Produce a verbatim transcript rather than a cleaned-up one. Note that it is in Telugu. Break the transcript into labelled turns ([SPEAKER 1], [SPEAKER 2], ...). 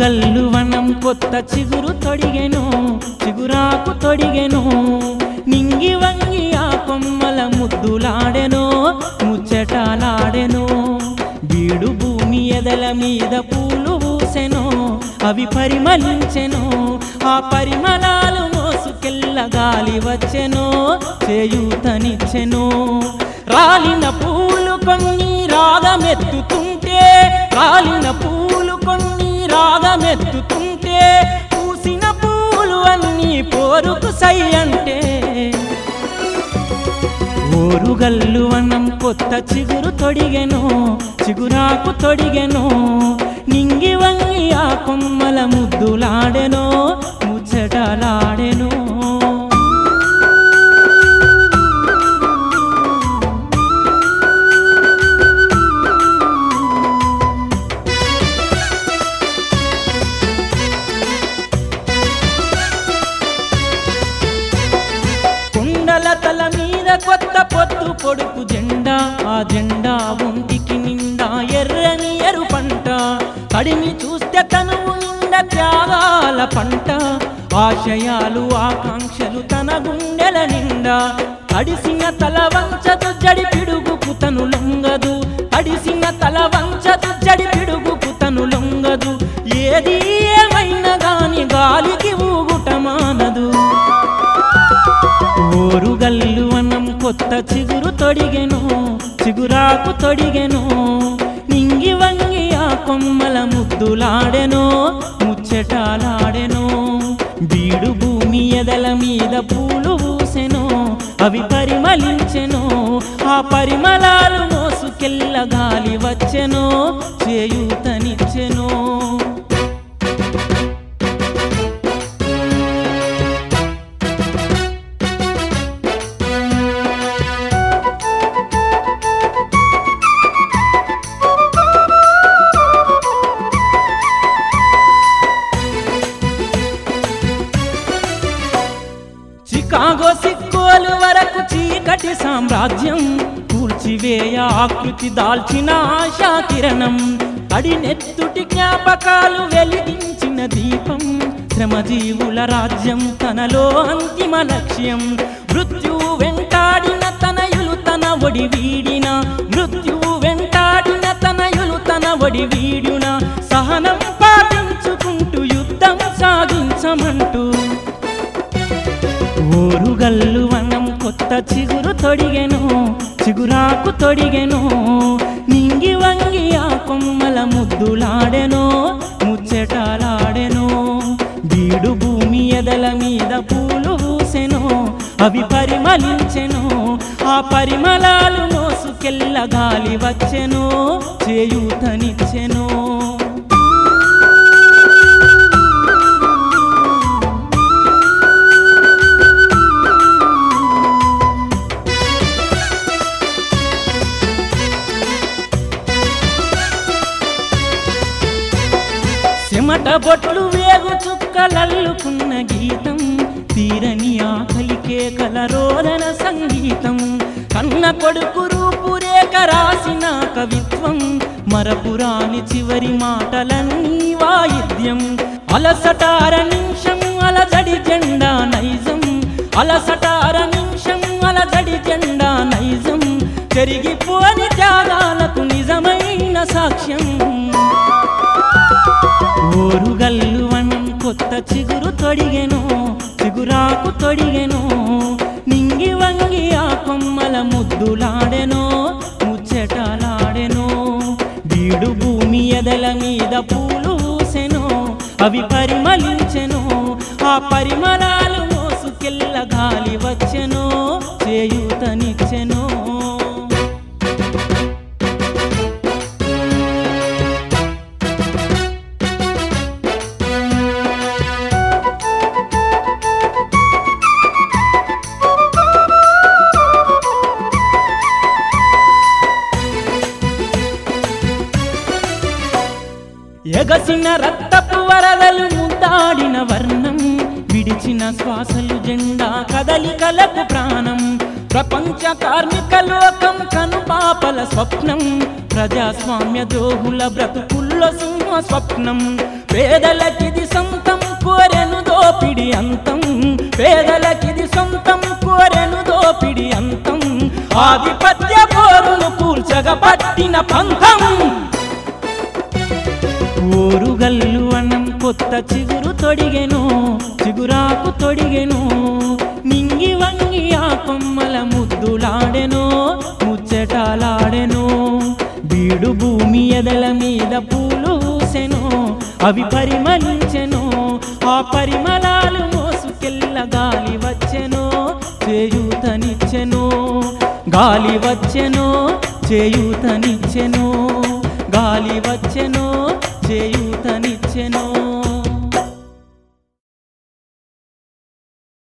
[SPEAKER 1] ఓరుగల్లు వనం కొత్త చిగురు తొడిగెను, చిగురాకు తొడిగెను. నింగి వంగి ఆ కొమ్మల ముద్దులాడెను, ముచ్చటాలాడెను. బీడు భూమి ఎదల మీద పూలు పూసెను, అవి పరిమళించెను. ఆ పరిమళాలు మోసుకెళ్ళ గాలి వచ్చెను, చేయూతనిచ్చెను. రాలిన పూలు కొన్ని రాగమెత్తుతుంటే, రాలిన పూలు కొన్ని రాగమెత్తుతుంటే, పూసిన పూలు అన్నీ పోరుకు సై అంటే. ఓరుగల్లు వనం కొత్త చిగురు తొడిగెను, చిగురాకు తొడిగెను. నింగి వంగి ఆ కొమ్మల ముద్దులాడెను, ముచ్చటలాడెను. తల మీద కొత్త పొత్తు పొడుపు జెండా, ఆ జెండా ఒంటికి నిండా ఎర్రని ఎరు పంట. కడిమి చూస్తే తనువు నిండా త్యాగాల పంట. ఆశయాలు ఆకాంక్షలు తన గుండెల నిండా. తడిసిన తల వంచదు జడి పిడుగుకు తను లొంగదు, తడిసిన తల వంచదు జడి పిడుగుకు తను లొంగదు. ఏది ఏమైనా గాని గాలికి ఊగుట మానదు. ఓరుగల్లు వనం కొత్త చిగురు తొడిగెను, చిగురాకు తొడిగెను. నింగి వంగి ఆ కొమ్మల ముద్దులాడెను, ముచ్చటాలాడెను. బీడు భూమి ఎదల మీద పూలు పూసెను, అవి పరిమళించెను. ఆ పరిమళాలు మోసుకెళ్ళ గాలి వచ్చెను, చేయూతనిచ్చెను. చికాగో సిక్కోలు వరకు చీకటి సామ్రాజ్యం కూల్చివేయ ఆకృతి దాల్చిన ఆశా కిరణం. అడినెత్తుటి జ్ఞాపకాలు వెలిగించిన దీపం. శ్రమజీవుల రాజ్యం తనలో అంతిమ లక్ష్యం. మృత్యువు వెంటాడిన తనయులు తన ఒడి వీడిన, మృత్యువు వెంటాడిన తనయులు తన ఒడి వీడిన. సహనం పాటించుకుంటూ యుద్ధం సాగించమంటూ. ఓరుగల్లు వనం కొత్త చిగురు తొడిగెను, చిగురాకు తొడిగెను. నింగి వంగి ఆ కొమ్మల ముద్దులాడెను, ముచ్చటాలాడెను. బీడు భూమి ఎదల మీద పూలు పూసెను, అవి పరిమళించెను. ఆ పరిమళాలు మోసుకెళ్ళ గాలి వచ్చెను, చేయూతనిచ్చెను. చెమట బొట్లు వేగు చుక్కలల్లుకున్న గీతం. తీరని ఆకలికే కలరోదన సంగీతం. కన్న కొడుకు రూపురేఖ రాసిన కవిత్వం. మరపురాని చివరి మాటలన్నీ వాయిద్యం. అలసటార నిమిషం అలజడి జెండా నైజం, అలసటార నిమిషం అలజడి జెండా నైజం. చెరిగిపోని త్యాగాలకు నిజమైన సాక్ష్యం. ఓరుగల్లు వనం కొత్త చిగురు తొడిగెను, చిగురాకు తొడిగెను. నింగి వంగి ఆ కొమ్మల ముద్దులాడెను, ముచ్చటాలాడెను. బీడు భూమి ఎదల మీద పూలు పూసెను, అవి పరిమళించెను. ఆ పరిమళాలు మోసుకెళ్ళ గాలి వచ్చెను, చేయూతనిచ్చెను. ఎగసిన రక్తపు వరదలు ముద్దాడిన వర్ణం. విడిచిన శ్వాసలు జెండా కదలికలకు ప్రాణం. ప్రపంచ కార్మిక లోకం కనుపాపల స్వప్నం. ప్రజాస్వామ్య ద్రోహుల బ్రతుకుల్లో సింహ స్వప్నం. పేదలకిది సొంతం కోరెను దోపిడి అంతం పేదలకిది సొంతం కోరెను దోపిడి అంతం ఆధిపత్య పోరును కూల్చగ పట్టిన పంతం ఊరుగల్లు అన్నం కొత్త చిగురు తొడిగెను చిగురాకు తొడిగెను నింగి వంగి ఆ కొమ్మల ముద్దులాడెను ముచ్చటాలాడెను బీడు భూమి ఎదల మీద పూలు ఊసెను అవి పరిమళించెను ఆ పరిమళాలు మోసుకెళ్ళ గాలి వచ్చెను చేయూతనిచ్చెను గాలి వచ్చెను చేయూతనిచ్చెను గాలి వచ్చెను చేయూతనిచ్చెను